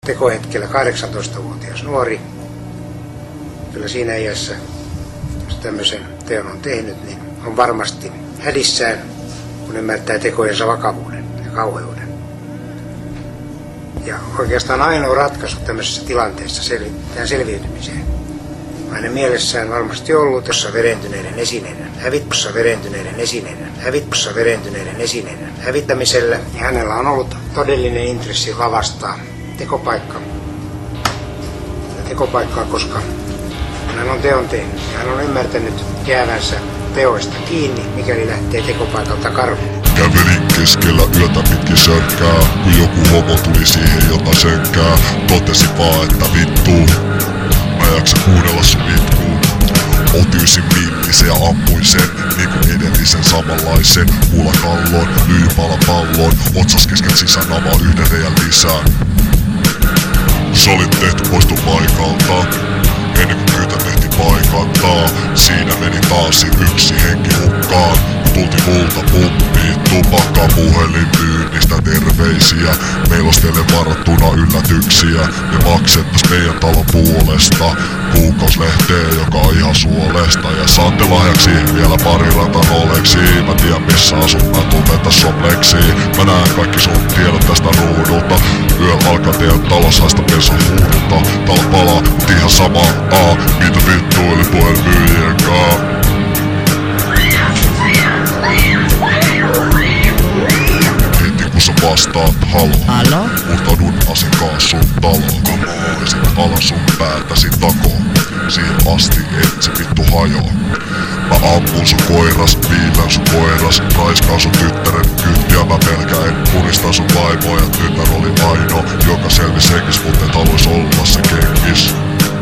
Tekohetkellä 18-vuotias nuori. Kyllä siinä iässä, jos tämmöisen teon on tehnyt, niin on varmasti hädissään, kun ymmärtää tekojensa vakavuuden ja kauheuden. Ja oikeastaan ainoa ratkaisu tämmöisessä tilanteessa selviytymiseen. Hänen mielessään varmasti ollut, jossa verentyneiden esineiden hävittämisellä. Ja hänellä on ollut todellinen intressi lavastaa tekopaikkaa, koska hän on teon tehnyt ja hän on ymmärtänyt jäävänsä teoista kiinni, mikäli lähtee tekopaikalta karkuun. Kävelin keskellä yötä pitkin sörkkää, kun joku homo tuli siihen jota sönkää. Totesi vaan, että vittu, mä en jaksa kuunnella sun itkuu. Otyysin millisen ja ampuin sen, niinku edellisen samanlaisen. Kuula kalloon, lyijypala palloon, otsas kesken sisänama yhden reiän lisää. Se oli tehty poistu paikalta, ennen kuin kyytä tehti paikantaa. Siinä meni taas yksi henki hukkaan, kun tulti multa pumpiin. Tupakka puhelin myynnistä terveisiä, meillä olisi teille varattuna yllätyksiä. Me maksettais meidän talon puolesta kuukauslehteä, joka on ihan suolesta. Ja saatte lahjaksi vielä pari ratanoleksi. Mä tiedän missä asut, mä tunnen tässä sopleksiin. Mä näen kaikki sun tiedot tästä ruudulta. Yöllä alkaa teidän talosaista pensan huurta. Talo palaa, mut ihan sama mitä vittuili puhelinmyyjien kaa. Heti kun sä vastaat halo? Murtaudun asenkaan sun taloon. Ja sit alan sun päätäsi takoon. Siihen asti et se vittu hajoo. Mä ampun sun koiras, viilän sun koiras. Raiskaan sun tyttären kyttiä mä pelkäin. Puristan sun vaimoa ja tytär oli ainoa, joka selvis henkis, mut et haluis olla se kenkis.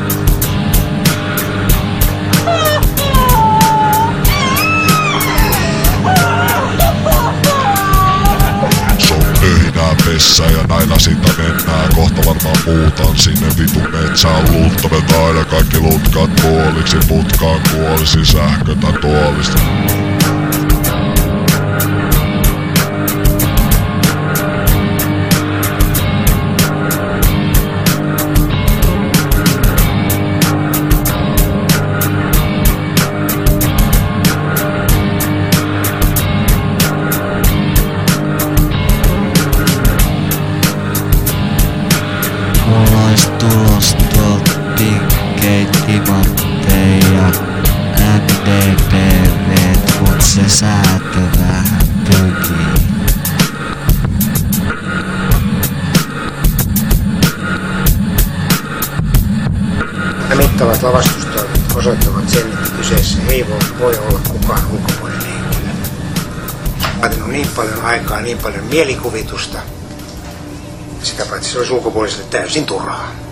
Pessä ja näillä sitä mennään. Kohta varmaan muutan sinne vitun metsään. Luuttamelta aina kaikki lutkat puoliksi. Putkaan kuolisi sähkötä tuolista. Mulla ois tulos tuolta Pinkgate, Timotei ja MDPVt, mut se säätö vähän pykii. Nämä mittavat lavastustoimet osoittavat sen, että kyseessä ei voi olla kukaan ulkopuolinen henkilö. Vaatinut niin paljon aikaa, niin paljon mielikuvitusta. Sitä paitsi se olisi ulkopuoliselle täysin turhaa.